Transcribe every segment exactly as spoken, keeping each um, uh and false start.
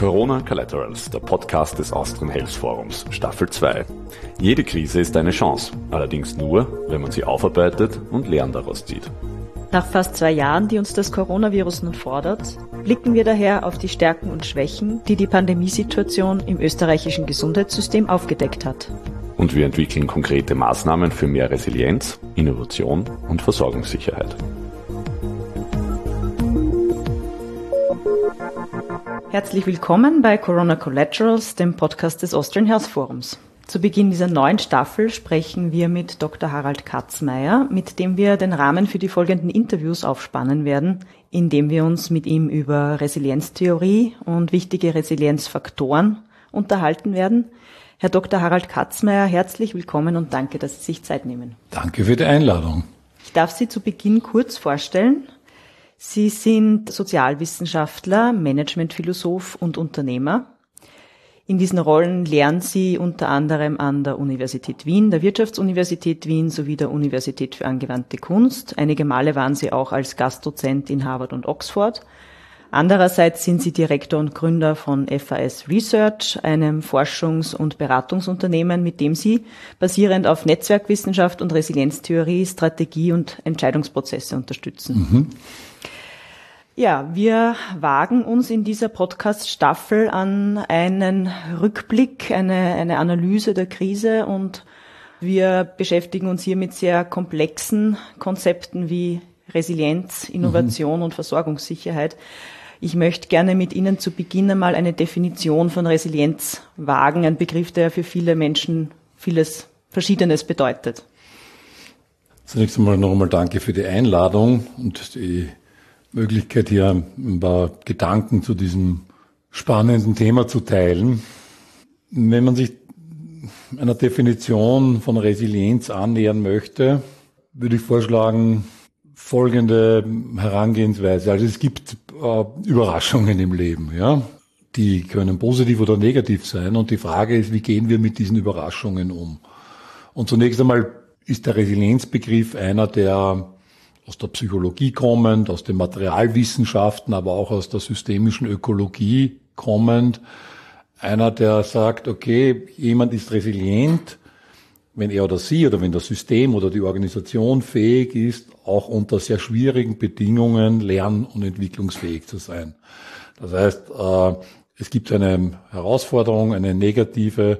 Corona Collaterals, der Podcast des Austrian Health Forums, Staffel zwei. Jede Krise ist eine Chance, allerdings nur, wenn man sie aufarbeitet und Lehren daraus zieht. Nach fast zwei Jahren, die uns das Coronavirus nun fordert, blicken wir daher auf die Stärken und Schwächen, die die Pandemiesituation im österreichischen Gesundheitssystem aufgedeckt hat. Und wir entwickeln konkrete Maßnahmen für mehr Resilienz, Innovation und Versorgungssicherheit. Herzlich willkommen bei Corona Collaterals, dem Podcast des Austrian Health Forums. Zu Beginn dieser neuen Staffel sprechen wir mit Doktor Harald Katzmaier, mit dem wir den Rahmen für die folgenden Interviews aufspannen werden, indem wir uns mit ihm über Resilienztheorie und wichtige Resilienzfaktoren unterhalten werden. Herr Doktor Harald Katzmaier, herzlich willkommen und danke, dass Sie sich Zeit nehmen. Danke für die Einladung. Ich darf Sie zu Beginn kurz vorstellen. Sie sind Sozialwissenschaftler, Managementphilosoph und Unternehmer. In diesen Rollen lernen Sie unter anderem an der Universität Wien, der Wirtschaftsuniversität Wien sowie der Universität für angewandte Kunst. Einige Male waren Sie auch als Gastdozent in Harvard und Oxford. Andererseits sind Sie Direktor und Gründer von F A S Research, einem Forschungs- und Beratungsunternehmen, mit dem Sie basierend auf Netzwerkwissenschaft und Resilienztheorie Strategie und Entscheidungsprozesse unterstützen. Mhm. Ja, wir wagen uns in dieser Podcast-Staffel an einen Rückblick, eine, eine Analyse der Krise, und wir beschäftigen uns hier mit sehr komplexen Konzepten wie Resilienz, Innovation mhm. und Versorgungssicherheit. Ich möchte gerne mit Ihnen zu Beginn einmal eine Definition von Resilienz wagen, ein Begriff, der für viele Menschen vieles Verschiedenes bedeutet. Zunächst einmal noch einmal danke für die Einladung und die Möglichkeit, hier ein paar Gedanken zu diesem spannenden Thema zu teilen. Wenn man sich einer Definition von Resilienz annähern möchte, würde ich vorschlagen, folgende Herangehensweise. Also es gibt äh, Überraschungen im Leben, ja. Die können positiv oder negativ sein, und die Frage ist, wie gehen wir mit diesen Überraschungen um? Und zunächst einmal ist der Resilienzbegriff einer, der aus der Psychologie kommend, aus den Materialwissenschaften, aber auch aus der systemischen Ökologie kommend, einer, der sagt, okay, jemand ist resilient, wenn er oder sie oder wenn das System oder die Organisation fähig ist, auch unter sehr schwierigen Bedingungen lern- und entwicklungsfähig zu sein. Das heißt, es gibt eine Herausforderung, eine negative,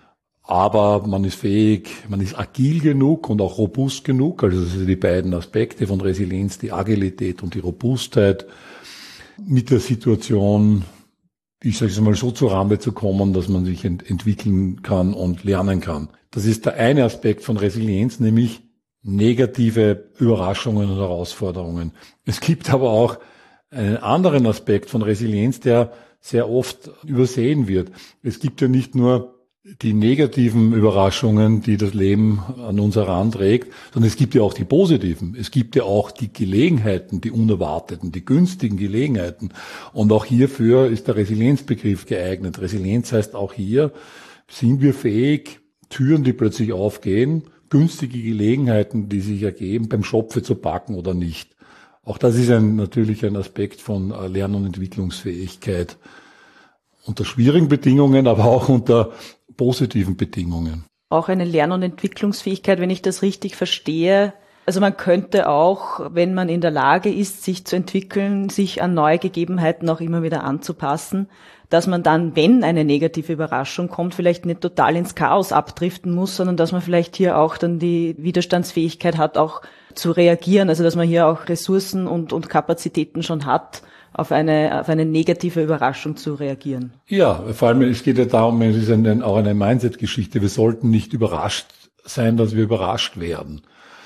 aber man ist fähig, man ist agil genug und auch robust genug. Also das sind die beiden Aspekte von Resilienz, die Agilität und die Robustheit, mit der Situation, ich sage es mal, so zur Rande zu kommen, dass man sich ent- entwickeln kann und lernen kann. Das ist der eine Aspekt von Resilienz, nämlich negative Überraschungen und Herausforderungen. Es gibt aber auch einen anderen Aspekt von Resilienz, der sehr oft übersehen wird. Es gibt ja nicht nur die negativen Überraschungen, die das Leben an uns heranträgt, sondern es gibt ja auch die positiven. Es gibt ja auch die Gelegenheiten, die unerwarteten, die günstigen Gelegenheiten. Und auch hierfür ist der Resilienzbegriff geeignet. Resilienz heißt auch hier, sind wir fähig, Türen, die plötzlich aufgehen, günstige Gelegenheiten, die sich ergeben, beim Schopfe zu packen oder nicht. Auch das ist ein, natürlich ein Aspekt von Lern- und Entwicklungsfähigkeit. Unter schwierigen Bedingungen, aber auch unter positiven Bedingungen. Auch eine Lern- und Entwicklungsfähigkeit, wenn ich das richtig verstehe. Also man könnte auch, wenn man in der Lage ist, sich zu entwickeln, sich an neue Gegebenheiten auch immer wieder anzupassen, dass man dann, wenn eine negative Überraschung kommt, vielleicht nicht total ins Chaos abdriften muss, sondern dass man vielleicht hier auch dann die Widerstandsfähigkeit hat, auch zu reagieren. Also dass man hier auch Ressourcen und, und Kapazitäten schon hat, auf eine, auf eine negative Überraschung zu reagieren. Ja, vor allem, es geht ja darum, es ist eine, auch eine Mindset-Geschichte. Wir sollten nicht überrascht sein, dass wir überrascht werden.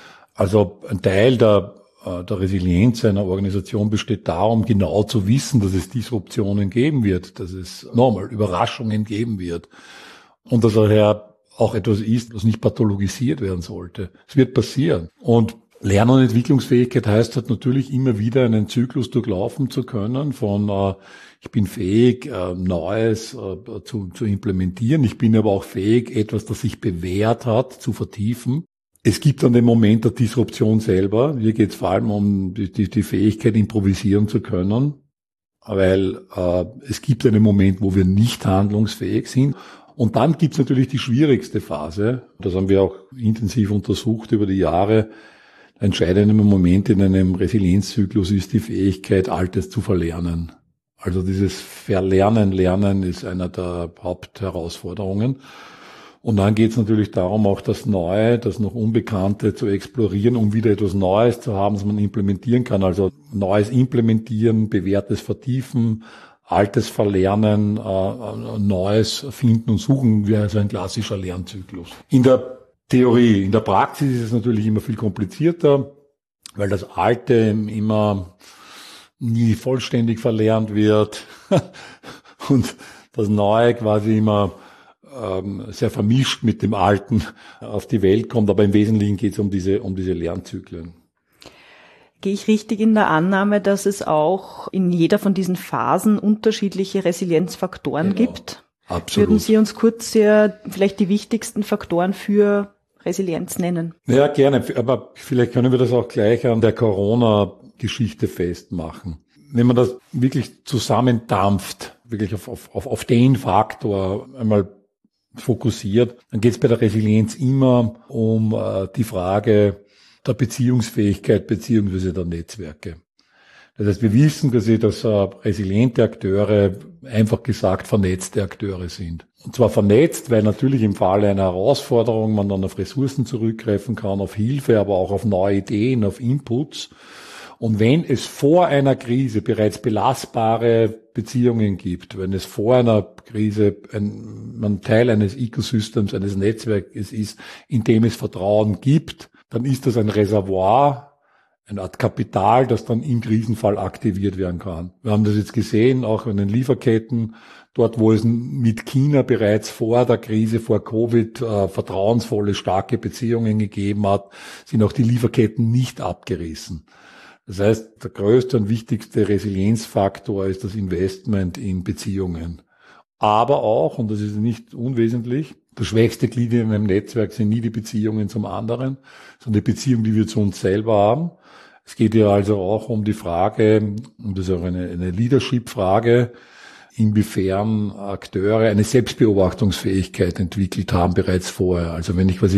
Also ein Teil der, der Resilienz einer Organisation besteht darum, genau zu wissen, dass es Disruptionen geben wird, dass es nochmal Überraschungen geben wird und dass daher auch etwas ist, was nicht pathologisiert werden sollte. Es wird passieren. Und Lern- und Entwicklungsfähigkeit heißt halt natürlich immer wieder einen Zyklus durchlaufen zu können von äh, ich bin fähig, äh, Neues äh, zu, zu implementieren. Ich bin aber auch fähig, etwas, das sich bewährt hat, zu vertiefen. Es gibt dann den Moment der Disruption selber. Hier geht es vor allem um die, die, die Fähigkeit, improvisieren zu können. weil äh, es gibt einen Moment, wo wir nicht handlungsfähig sind. Und dann gibt es natürlich die schwierigste Phase. Das haben wir auch intensiv untersucht über die Jahre. Der entscheidende Moment in einem Resilienzzyklus ist die Fähigkeit, Altes zu verlernen. Also dieses Verlernen, Lernen ist einer der Hauptherausforderungen. Und dann geht es natürlich darum, auch das Neue, das noch Unbekannte zu explorieren, um wieder etwas Neues zu haben, das man implementieren kann. Also Neues implementieren, Bewährtes vertiefen, Altes verlernen, äh, Neues finden und suchen, wäre also ein klassischer Lernzyklus. In der Theorie, in der Praxis ist es natürlich immer viel komplizierter, weil das Alte immer nie vollständig verlernt wird und das Neue quasi immer ähm, sehr vermischt mit dem Alten auf die Welt kommt. Aber im Wesentlichen geht es um diese, um diese Lernzyklen. Gehe ich richtig in der Annahme, dass es auch in jeder von diesen Phasen unterschiedliche Resilienzfaktoren Genau. gibt? Absolut. Würden Sie uns kurz ja vielleicht die wichtigsten Faktoren für Resilienz nennen? Ja, gerne. Aber vielleicht können wir das auch gleich an der Corona-Geschichte festmachen. Wenn man das wirklich zusammendampft, wirklich auf, auf, auf den Faktor einmal fokussiert, dann geht es bei der Resilienz immer um äh, die Frage der Beziehungsfähigkeit beziehungsweise der Netzwerke. Das heißt, wir wissen quasi, dass äh, resiliente Akteure, einfach gesagt, vernetzte Akteure sind. Und zwar vernetzt, weil natürlich im Falle einer Herausforderung man dann auf Ressourcen zurückgreifen kann, auf Hilfe, aber auch auf neue Ideen, auf Inputs. Und wenn es vor einer Krise bereits belastbare Beziehungen gibt, wenn es vor einer Krise ein, man Teil eines Ecosystems, eines Netzwerkes ist, in dem es Vertrauen gibt, dann ist das ein Reservoir, eine Art Kapital, das dann im Krisenfall aktiviert werden kann. Wir haben das jetzt gesehen, auch in den Lieferketten, dort wo es mit China bereits vor der Krise, vor Covid, äh, vertrauensvolle, starke Beziehungen gegeben hat, sind auch die Lieferketten nicht abgerissen. Das heißt, der größte und wichtigste Resilienzfaktor ist das Investment in Beziehungen. Aber auch, und das ist nicht unwesentlich, das schwächste Glied in einem Netzwerk sind nie die Beziehungen zum anderen, sondern die Beziehung, die wir zu uns selber haben. Es geht ja also auch um die Frage, und das ist auch eine, eine Leadership-Frage, inwiefern Akteure eine Selbstbeobachtungsfähigkeit entwickelt haben bereits vorher. Also wenn ich quasi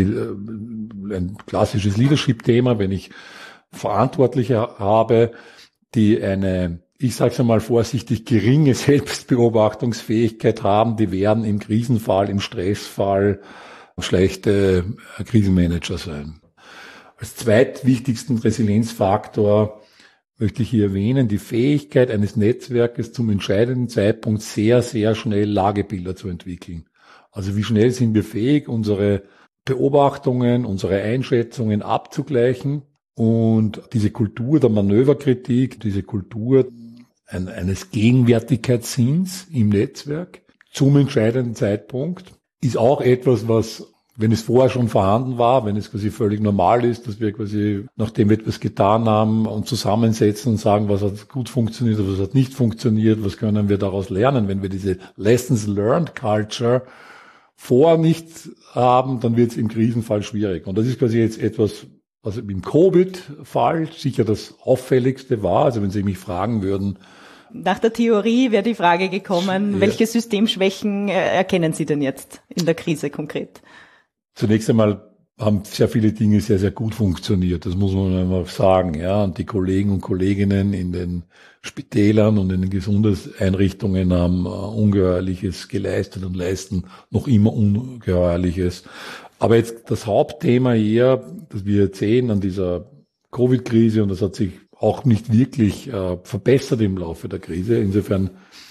ein klassisches Leadership-Thema, wenn ich Verantwortliche habe, die eine, ich sage es einmal vorsichtig, geringe Selbstbeobachtungsfähigkeit haben, die werden im Krisenfall, im Stressfall schlechte Krisenmanager sein. Als zweitwichtigsten Resilienzfaktor möchte ich hier erwähnen, die Fähigkeit eines Netzwerkes zum entscheidenden Zeitpunkt sehr, sehr schnell Lagebilder zu entwickeln. Also wie schnell sind wir fähig, unsere Beobachtungen, unsere Einschätzungen abzugleichen. Und diese Kultur der Manöverkritik, diese Kultur eines Gegenwärtigkeitssinns im Netzwerk zum entscheidenden Zeitpunkt ist auch etwas, was, wenn es vorher schon vorhanden war, wenn es quasi völlig normal ist, dass wir quasi, nachdem wir etwas getan haben, uns zusammensetzen und sagen, was hat gut funktioniert, was hat nicht funktioniert, was können wir daraus lernen. Wenn wir diese Lessons Learned Culture vorher nicht haben, dann wird es im Krisenfall schwierig. Und das ist quasi jetzt etwas, was im Covid-Fall sicher das Auffälligste war. Also wenn Sie mich fragen würden. Nach der Theorie wäre die Frage gekommen, ja. Welche Systemschwächen erkennen Sie denn jetzt in der Krise konkret? Zunächst einmal haben sehr viele Dinge sehr, sehr gut funktioniert. Das muss man einmal sagen. Ja, und die Kollegen und Kolleginnen in den Spitälern und in den Gesundheitseinrichtungen haben Ungeheuerliches geleistet und leisten noch immer Ungeheuerliches. Aber jetzt das Hauptthema hier, das wir jetzt sehen an dieser Covid-Krise, und das hat sich auch nicht wirklich äh, verbessert im Laufe der Krise. Insofern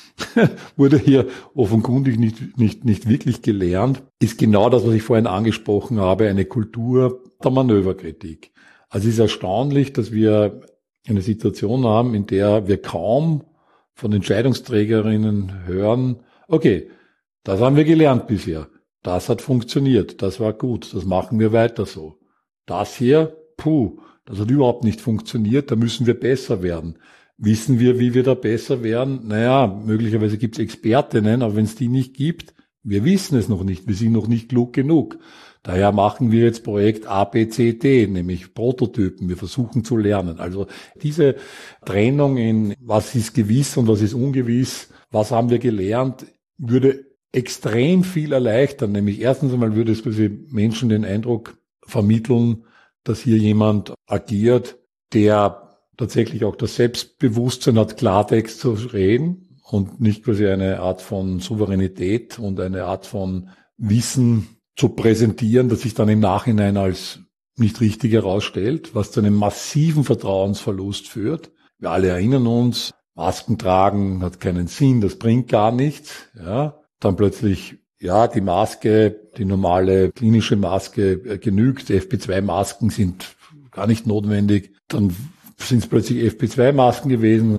wurde hier offenkundig nicht, nicht, nicht wirklich gelernt, ist genau das, was ich vorhin angesprochen habe, eine Kultur der Manöverkritik. Also es ist erstaunlich, dass wir eine Situation haben, in der wir kaum von Entscheidungsträgerinnen hören, okay, das haben wir gelernt bisher. Das hat funktioniert, das war gut, das machen wir weiter so. Das hier, puh, das hat überhaupt nicht funktioniert, da müssen wir besser werden. Wissen wir, wie wir da besser werden? Naja, möglicherweise gibt es Expertinnen, aber wenn es die nicht gibt, wir wissen es noch nicht, wir sind noch nicht klug genug. Daher machen wir jetzt Projekt A, B, C, D, nämlich Prototypen. Wir versuchen zu lernen. Also diese Trennung in was ist gewiss und was ist ungewiss, was haben wir gelernt, würde extrem viel erleichtern. Nämlich erstens einmal würde es quasi Menschen den Eindruck vermitteln, dass hier jemand agiert, der tatsächlich auch das Selbstbewusstsein hat, Klartext zu reden und nicht quasi eine Art von Souveränität und eine Art von Wissen zu präsentieren, das sich dann im Nachhinein als nicht richtig herausstellt, was zu einem massiven Vertrauensverlust führt. Wir alle erinnern uns, Masken tragen hat keinen Sinn, das bringt gar nichts. Ja, dann plötzlich, ja, die Maske, die normale klinische Maske genügt, F P zwei Masken sind gar nicht notwendig. Dann sind es plötzlich F P zwei Masken gewesen.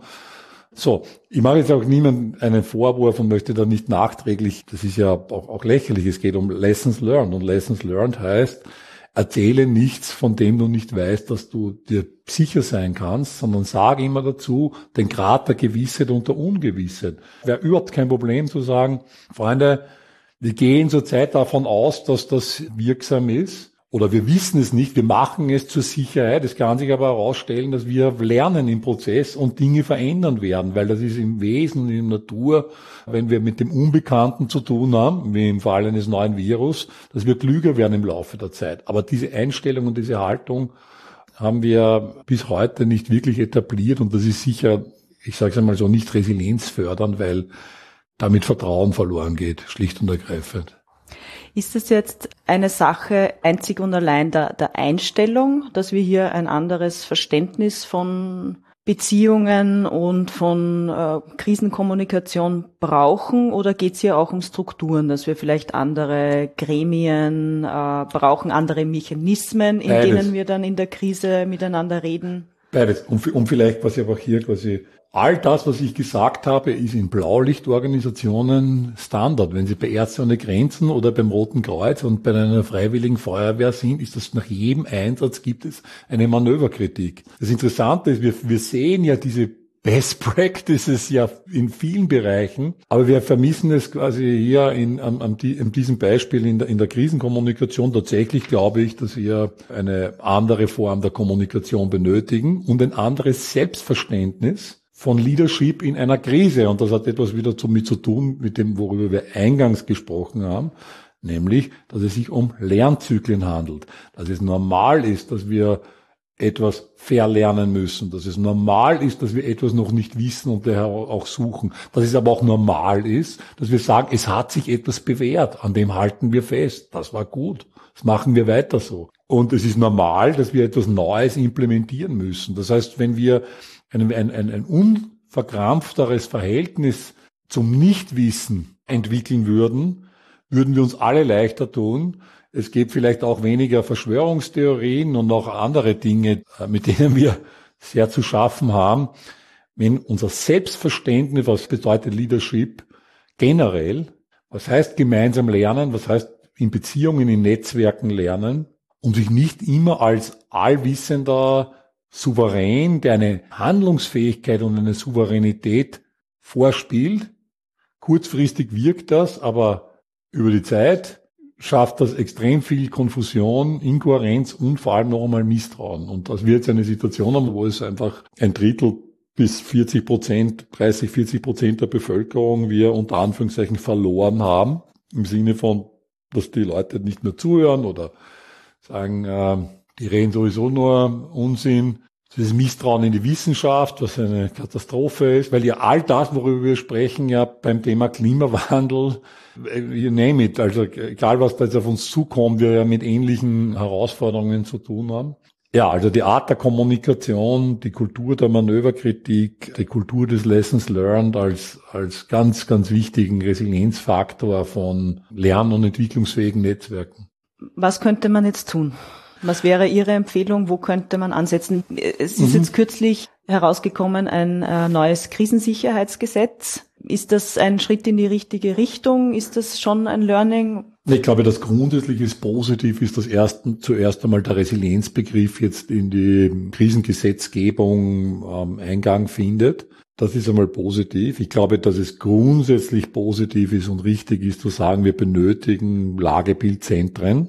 So, ich mache jetzt auch niemandem einen Vorwurf und möchte da nicht nachträglich, das ist ja auch, auch lächerlich, es geht um Lessons learned und Lessons learned heißt, erzähle nichts, von dem du nicht weißt, dass du dir sicher sein kannst, sondern sage immer dazu den Grad der Gewissheit und der Ungewissheit. Wäre überhaupt kein Problem zu sagen, Freunde, wir gehen zurzeit davon aus, dass das wirksam ist. Oder wir wissen es nicht, wir machen es zur Sicherheit. Es kann sich aber herausstellen, dass wir lernen im Prozess und Dinge verändern werden, weil das ist im Wesen, in der Natur, wenn wir mit dem Unbekannten zu tun haben, wie im Fall eines neuen Virus, dass wir klüger werden im Laufe der Zeit. Aber diese Einstellung und diese Haltung haben wir bis heute nicht wirklich etabliert und das ist sicher, ich sage es einmal so, nicht resilienzfördernd, weil damit Vertrauen verloren geht, schlicht und ergreifend. Ist es jetzt eine Sache einzig und allein der, der Einstellung, dass wir hier ein anderes Verständnis von Beziehungen und von äh, Krisenkommunikation brauchen, oder geht es hier auch um Strukturen, dass wir vielleicht andere Gremien äh, brauchen, andere Mechanismen, in Beides. denen wir dann in der Krise miteinander reden? Beides. Und, um vielleicht quasi aber hier quasi all das, was ich gesagt habe, ist in Blaulichtorganisationen Standard. Wenn Sie bei Ärzte ohne Grenzen oder beim Roten Kreuz und bei einer freiwilligen Feuerwehr sind, ist das nach jedem Einsatz gibt es eine Manöverkritik. Das Interessante ist, wir, wir sehen ja diese Best Practices ja in vielen Bereichen, aber wir vermissen es quasi hier in, an, an, die, in diesem Beispiel in der, in der Krisenkommunikation. Tatsächlich glaube ich, dass wir eine andere Form der Kommunikation benötigen und ein anderes Selbstverständnis von Leadership in einer Krise. Und das hat etwas wieder damit zu tun, mit dem, worüber wir eingangs gesprochen haben, nämlich, dass es sich um Lernzyklen handelt. Dass es normal ist, dass wir etwas verlernen müssen, dass es normal ist, dass wir etwas noch nicht wissen und daher auch suchen. Dass es aber auch normal ist, dass wir sagen, es hat sich etwas bewährt, an dem halten wir fest. Das war gut. Das machen wir weiter so. Und es ist normal, dass wir etwas Neues implementieren müssen. Das heißt, wenn wir ein, ein, ein, ein unverkrampfteres Verhältnis zum Nichtwissen entwickeln würden, würden wir uns alle leichter tun. Es gibt vielleicht auch weniger Verschwörungstheorien und auch andere Dinge, mit denen wir sehr zu schaffen haben. Wenn unser Selbstverständnis, was bedeutet Leadership generell, was heißt gemeinsam lernen, was heißt in Beziehungen, in Netzwerken lernen und sich nicht immer als allwissender Souverän, der eine Handlungsfähigkeit und eine Souveränität vorspielt. Kurzfristig wirkt das, aber über die Zeit schafft das extrem viel Konfusion, Inkohärenz und vor allem noch einmal Misstrauen. Und dass wir jetzt eine Situation haben, wo es einfach ein Drittel bis vierzig Prozent, dreißig, vierzig Prozent der Bevölkerung wir unter Anführungszeichen verloren haben, im Sinne von, dass die Leute nicht mehr zuhören oder sagen, äh, die reden sowieso nur Unsinn. Das Misstrauen in die Wissenschaft, was eine Katastrophe ist, weil ja all das, worüber wir sprechen, ja beim Thema Klimawandel, you name it, also egal was da jetzt auf uns zukommt, wir ja mit ähnlichen Herausforderungen zu tun haben. Ja, also die Art der Kommunikation, die Kultur der Manöverkritik, die Kultur des Lessons Learned als, als ganz, ganz wichtigen Resilienzfaktor von lern- und entwicklungsfähigen Netzwerken. Was könnte man jetzt tun? Was wäre Ihre Empfehlung? Wo könnte man ansetzen? Es ist mhm. jetzt kürzlich herausgekommen ein äh, neues Krisensicherheitsgesetz. Ist das ein Schritt in die richtige Richtung? Ist das schon ein Learning? Ich glaube, das grundsätzlich ist positiv, ist das ersten, zuerst einmal der Resilienzbegriff jetzt in die Krisengesetzgebung ähm, Eingang findet. Das ist einmal positiv. Ich glaube, dass es grundsätzlich positiv ist und richtig ist zu sagen, wir benötigen Lagebildzentren.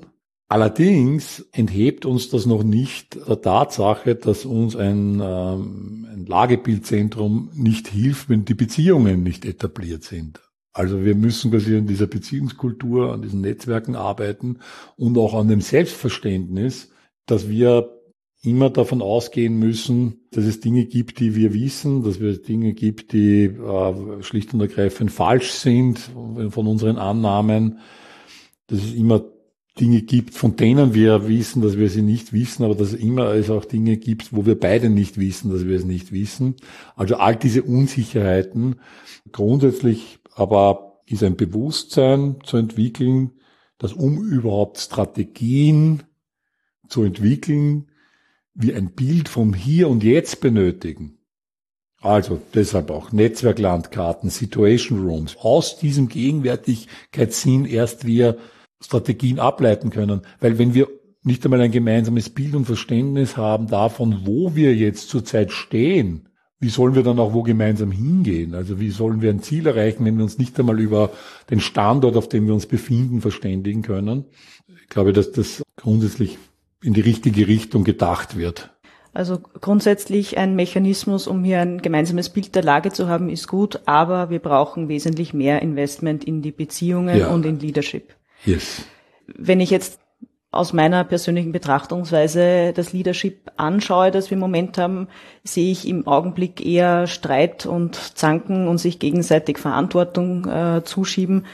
Allerdings enthebt uns das noch nicht der Tatsache, dass uns ein, ähm, ein Lagebildzentrum nicht hilft, wenn die Beziehungen nicht etabliert sind. Also wir müssen quasi an dieser Beziehungskultur, an diesen Netzwerken arbeiten und auch an dem Selbstverständnis, dass wir immer davon ausgehen müssen, dass es Dinge gibt, die wir wissen, dass es Dinge gibt, die äh, schlicht und ergreifend falsch sind von unseren Annahmen, dass es immer Dinge gibt, von denen wir wissen, dass wir sie nicht wissen, aber dass es immer es auch Dinge gibt, wo wir beide nicht wissen, dass wir es nicht wissen. Also all diese Unsicherheiten. Grundsätzlich aber ist ein Bewusstsein zu entwickeln, dass um überhaupt Strategien zu entwickeln, wir ein Bild vom Hier und Jetzt benötigen. Also deshalb auch Netzwerklandkarten, Situation Rooms. Aus diesem Gegenwärtigkeitssinn erst wir Strategien ableiten können. Weil wenn wir nicht einmal ein gemeinsames Bild und Verständnis haben davon, wo wir jetzt zurzeit stehen, wie sollen wir dann auch wo gemeinsam hingehen? Also wie sollen wir ein Ziel erreichen, wenn wir uns nicht einmal über den Standort, auf dem wir uns befinden, verständigen können? Ich glaube, dass das grundsätzlich in die richtige Richtung gedacht wird. Also grundsätzlich ein Mechanismus, um hier ein gemeinsames Bild der Lage zu haben, ist gut, aber wir brauchen wesentlich mehr Investment in die Beziehungen ja. und in Leadership. Yes. Wenn ich jetzt aus meiner persönlichen Betrachtungsweise das Leadership anschaue, das wir im Moment haben, sehe ich im Augenblick eher Streit und Zanken und sich gegenseitig Verantwortung äh, zuschieben.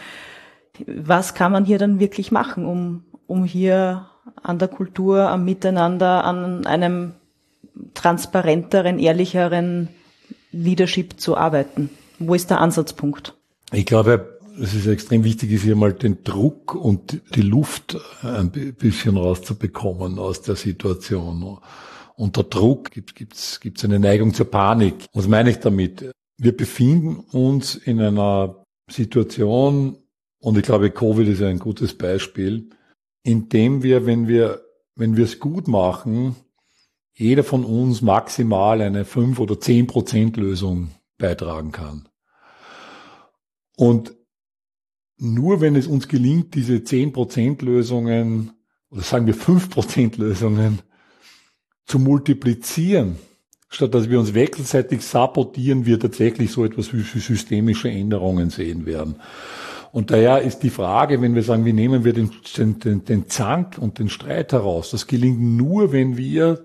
Was kann man hier dann wirklich machen, um, um hier an der Kultur, am Miteinander, an einem transparenteren, ehrlicheren Leadership zu arbeiten? Wo ist der Ansatzpunkt? Ich glaube, es ist extrem wichtig, ist hier mal den Druck und die Luft ein bisschen rauszubekommen aus der Situation. Unter Druck gibt gibt's gibt's eine Neigung zur Panik. Was meine ich damit? Wir befinden uns in einer Situation, und ich glaube, Covid ist ein gutes Beispiel, in dem wir, wenn wir wenn wir es gut machen, jeder von uns maximal eine fünf oder zehn Prozent Lösung beitragen kann. Und nur wenn es uns gelingt, diese zehn Prozent Lösungen, oder sagen wir fünf Prozent Lösungen, zu multiplizieren, statt dass wir uns wechselseitig sabotieren, wir tatsächlich so etwas wie systemische Änderungen sehen werden. Und daher ist die Frage, wenn wir sagen, wie nehmen wir den, den, den Zank und den Streit heraus, das gelingt nur, wenn wir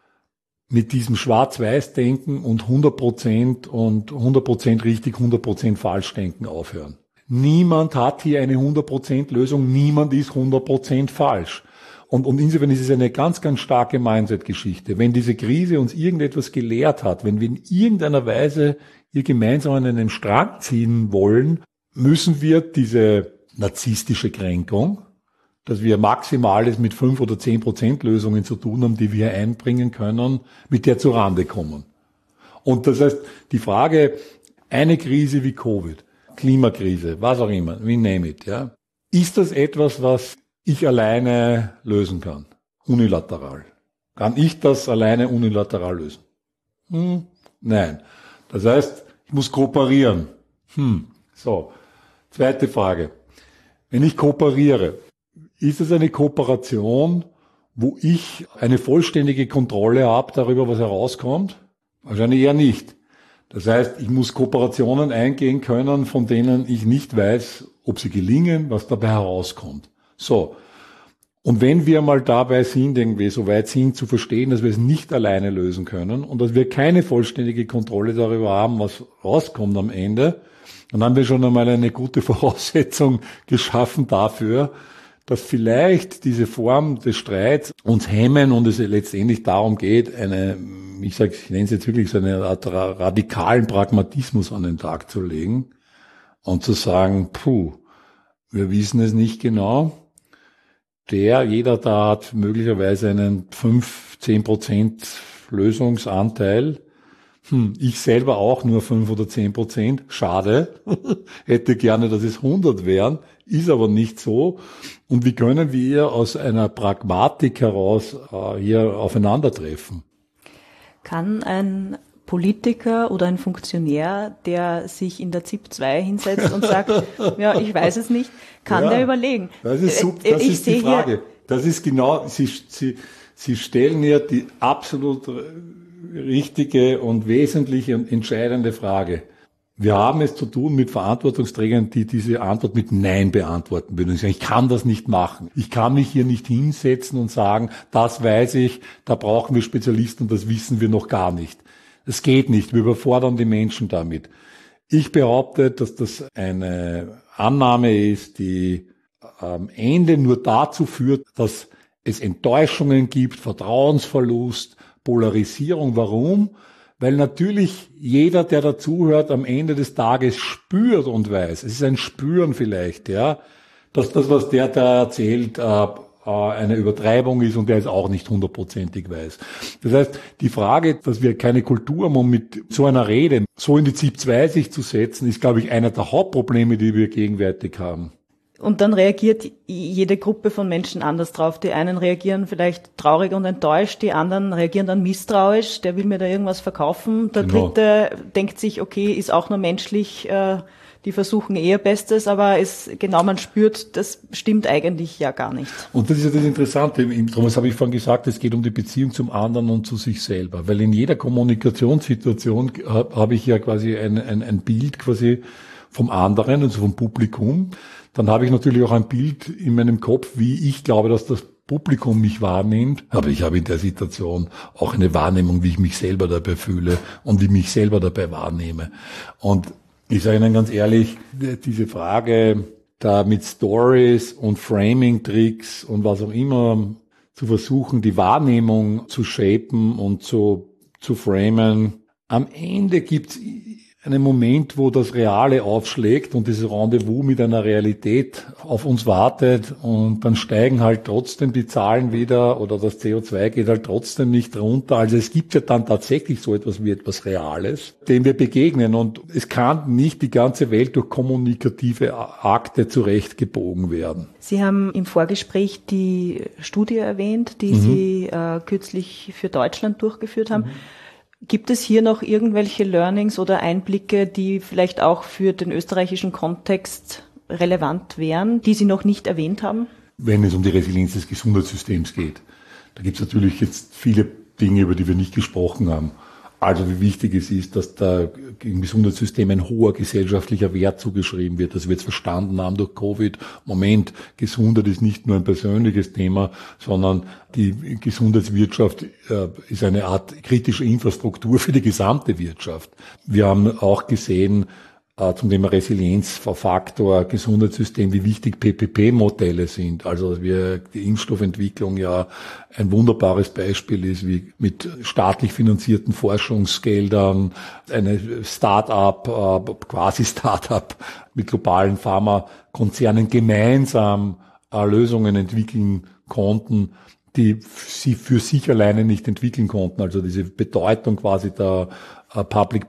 mit diesem Schwarz-Weiß-Denken und hundert Prozent und hundert Prozent richtig, hundert Prozent falsch denken aufhören. Niemand hat hier eine hundert Prozent Lösung, niemand ist hundert Prozent falsch. Und, und insofern ist es eine ganz, ganz starke Mindset-Geschichte. Wenn diese Krise uns irgendetwas gelehrt hat, wenn wir in irgendeiner Weise hier gemeinsam an einen Strang ziehen wollen, müssen wir diese narzisstische Kränkung, dass wir Maximales mit fünf oder zehn Prozent Lösungen zu tun haben, die wir einbringen können, mit der zu Rande kommen. Und das heißt, die Frage, eine Krise wie Covid, Klimakrise, was auch immer, we name it, ja. Ist das etwas, was ich alleine lösen kann? Unilateral. Kann ich das alleine unilateral lösen? Hm, nein. Das heißt, ich muss kooperieren. Hm, so. Zweite Frage. Wenn ich kooperiere, ist es eine Kooperation, wo ich eine vollständige Kontrolle habe darüber, was herauskommt? Wahrscheinlich eher nicht. Das heißt, ich muss Kooperationen eingehen können, von denen ich nicht weiß, ob sie gelingen, was dabei herauskommt. So. Und wenn wir mal dabei sind, irgendwie so weit sind zu verstehen, dass wir es nicht alleine lösen können und dass wir keine vollständige Kontrolle darüber haben, was rauskommt am Ende, dann haben wir schon einmal eine gute Voraussetzung geschaffen dafür, dass vielleicht diese Form des Streits uns hemmen und es letztendlich darum geht, eine, ich sage, ich nenne es jetzt wirklich so eine Art radikalen Pragmatismus an den Tag zu legen und zu sagen, puh, wir wissen es nicht genau. Der, jeder da hat möglicherweise einen fünf, zehn Prozent Lösungsanteil. Hm, ich selber auch nur fünf oder zehn Prozent. Schade. Hätte gerne, dass es hundert wären. Ist aber nicht so. Und wie können wir aus einer Pragmatik heraus äh, hier aufeinandertreffen? Kann ein Politiker oder ein Funktionär, der sich in der Z I P zwei hinsetzt und sagt, ja, ich weiß es nicht, kann ja, der überlegen. Das ist, super, das ich ist die Frage. Das ist genau, Sie, Sie, Sie stellen ja die absolut richtige und wesentliche und entscheidende Frage. Wir haben es zu tun mit Verantwortungsträgern, die diese Antwort mit Nein beantworten würden. Ich kann das nicht machen. Ich kann mich hier nicht hinsetzen und sagen, das weiß ich, da brauchen wir Spezialisten und das wissen wir noch gar nicht. Das geht nicht. Wir überfordern die Menschen damit. Ich behaupte, dass das eine Annahme ist, die am Ende nur dazu führt, dass es Enttäuschungen gibt, Vertrauensverlust, Polarisierung. Warum? Weil natürlich jeder, der dazuhört, am Ende des Tages spürt und weiß, es ist ein Spüren vielleicht, ja, dass das, was der da erzählt, äh, eine Übertreibung ist und der es auch nicht hundertprozentig weiß. Das heißt, die Frage, dass wir keine Kultur haben, um mit so einer Rede so in die ZIP zwei sich zu setzen, ist, glaube ich, einer der Hauptprobleme, die wir gegenwärtig haben. Und dann reagiert jede Gruppe von Menschen anders drauf. Die einen reagieren vielleicht traurig und enttäuscht, die anderen reagieren dann misstrauisch, der will mir da irgendwas verkaufen. Der Genau. Dritte denkt sich, okay, ist auch nur menschlich, äh, die versuchen eher Bestes, aber es, genau, man spürt, das stimmt eigentlich ja gar nicht. Und das ist ja das Interessante, darum habe ich vorhin gesagt, es geht um die Beziehung zum anderen und zu sich selber, weil in jeder Kommunikationssituation habe ich ja quasi ein, ein, ein Bild quasi vom anderen, also vom Publikum. Dann habe ich natürlich auch ein Bild in meinem Kopf, wie ich glaube, dass das Publikum mich wahrnimmt. Aber ich habe in der Situation auch eine Wahrnehmung, wie ich mich selber dabei fühle und wie ich mich selber dabei wahrnehme. Und ich sage Ihnen ganz ehrlich, diese Frage da mit Stories und Framing-Tricks und was auch immer zu versuchen, die Wahrnehmung zu shapen und zu, zu framen. Am Ende gibt's einen Moment, wo das Reale aufschlägt und dieses Rendezvous mit einer Realität auf uns wartet und dann steigen halt trotzdem die Zahlen wieder oder das C O zwei geht halt trotzdem nicht runter. Also es gibt ja dann tatsächlich so etwas wie etwas Reales, dem wir begegnen und es kann nicht die ganze Welt durch kommunikative Akte zurechtgebogen werden. Sie haben im Vorgespräch die Studie erwähnt, die mhm. Sie äh, kürzlich für Deutschland durchgeführt haben. Mhm. Gibt es hier noch irgendwelche Learnings oder Einblicke, die vielleicht auch für den österreichischen Kontext relevant wären, die Sie noch nicht erwähnt haben? Wenn es um die Resilienz des Gesundheitssystems geht, da gibt es natürlich jetzt viele Dinge, über die wir nicht gesprochen haben. Also wie wichtig es ist, dass da im Gesundheitssystem ein hoher gesellschaftlicher Wert zugeschrieben wird, dass wir jetzt verstanden haben durch Covid, Moment, Gesundheit ist nicht nur ein persönliches Thema, sondern die Gesundheitswirtschaft äh, ist eine Art kritische Infrastruktur für die gesamte Wirtschaft. Wir haben auch gesehen, äh, zum Thema Resilienzfaktor, Gesundheitssystem, wie wichtig P P P-Modelle sind. Also dass wir die Impfstoffentwicklung ja ein wunderbares Beispiel ist, wie mit staatlich finanzierten Forschungsgeldern eine Start-up, äh, quasi Start-up mit globalen Pharmakonzernen gemeinsam äh, Lösungen entwickeln konnten, die sie für sich alleine nicht entwickeln konnten. Also diese Bedeutung quasi der äh,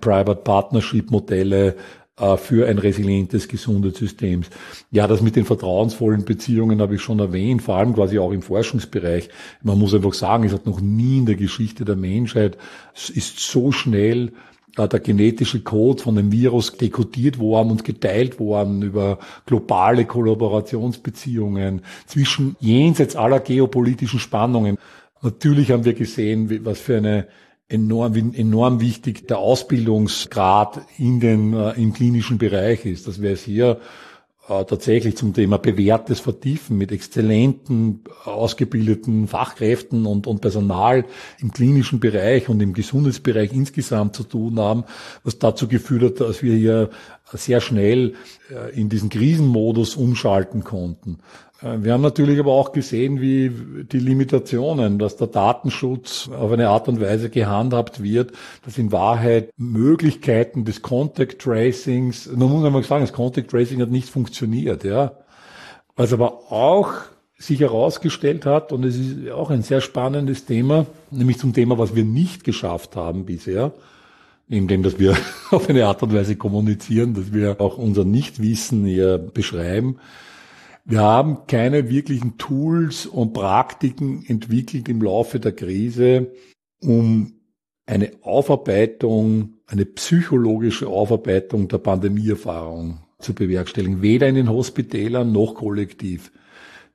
Public-Private-Partnership-Modelle für ein resilientes Gesundheitssystem. Ja, das mit den vertrauensvollen Beziehungen habe ich schon erwähnt, vor allem quasi auch im Forschungsbereich. Man muss einfach sagen, es hat noch nie in der Geschichte der Menschheit, es ist so schnell äh, der genetische Code von dem Virus dekodiert worden und geteilt worden über globale Kollaborationsbeziehungen zwischen jenseits aller geopolitischen Spannungen. Natürlich haben wir gesehen, was für eine enorm, enorm wichtig der Ausbildungsgrad in den, äh, im klinischen Bereich ist, dass wir es hier äh, tatsächlich zum Thema bewährtes Vertiefen mit exzellenten, ausgebildeten Fachkräften und, und Personal im klinischen Bereich und im Gesundheitsbereich insgesamt zu tun haben, was dazu geführt hat, dass wir hier sehr schnell äh, in diesen Krisenmodus umschalten konnten. Wir haben natürlich aber auch gesehen, wie die Limitationen, dass der Datenschutz auf eine Art und Weise gehandhabt wird, dass in Wahrheit Möglichkeiten des Contact Tracings, man muss einmal sagen, das Contact Tracing hat nicht funktioniert, ja. Was aber auch sich herausgestellt hat, und es ist auch ein sehr spannendes Thema, nämlich zum Thema, was wir nicht geschafft haben bisher, neben dem, dass wir auf eine Art und Weise kommunizieren, dass wir auch unser Nichtwissen hier beschreiben. Wir haben keine wirklichen Tools und Praktiken entwickelt im Laufe der Krise, um eine Aufarbeitung, eine psychologische Aufarbeitung der Pandemieerfahrung zu bewerkstelligen, weder in den Hospitälern noch kollektiv.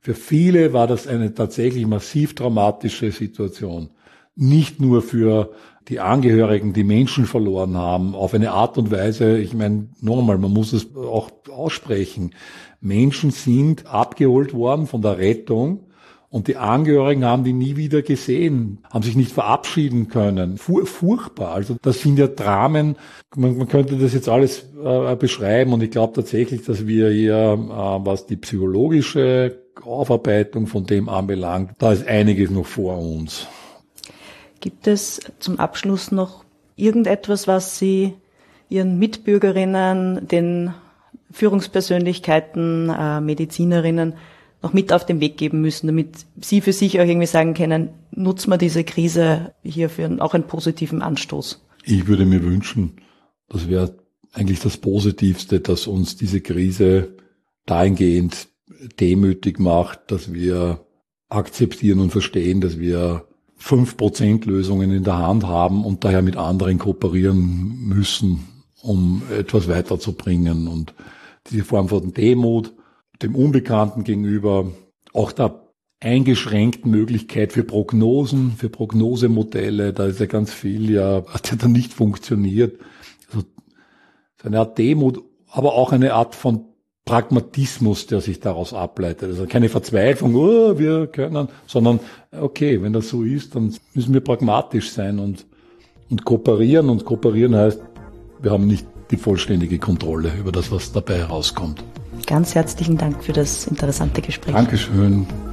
Für viele war das eine tatsächlich massiv dramatische Situation. Nicht nur für die Angehörigen, die Menschen verloren haben, auf eine Art und Weise, ich meine, nochmal, man muss es auch aussprechen. Menschen sind abgeholt worden von der Rettung und die Angehörigen haben die nie wieder gesehen, haben sich nicht verabschieden können. Fur- furchtbar. Also das sind ja Dramen, man, man könnte das jetzt alles äh, beschreiben und ich glaube tatsächlich, dass wir hier, äh, was die psychologische Aufarbeitung von dem anbelangt, da ist einiges noch vor uns. Gibt es zum Abschluss noch irgendetwas, was Sie Ihren Mitbürgerinnen, den Führungspersönlichkeiten, äh, Medizinerinnen noch mit auf den Weg geben müssen, damit Sie für sich auch irgendwie sagen können, nutzen wir diese Krise hier für auch einen positiven Anstoß? Ich würde mir wünschen, das wäre eigentlich das Positivste, dass uns diese Krise dahingehend demütig macht, dass wir akzeptieren und verstehen, dass wir fünf Prozent Lösungen in der Hand haben und daher mit anderen kooperieren müssen, um etwas weiterzubringen. Und diese Form von Demut, dem Unbekannten gegenüber, auch der eingeschränkten Möglichkeit für Prognosen, für Prognosemodelle, da ist ja ganz viel, ja, hat ja dann nicht funktioniert. Also eine Art Demut, aber auch eine Art von Pragmatismus, der sich daraus ableitet. Also keine Verzweiflung, oh, wir können, sondern okay, wenn das so ist, dann müssen wir pragmatisch sein und, und kooperieren. Und kooperieren heißt, wir haben nicht die vollständige Kontrolle über das, was dabei herauskommt. Ganz herzlichen Dank für das interessante Gespräch. Dankeschön.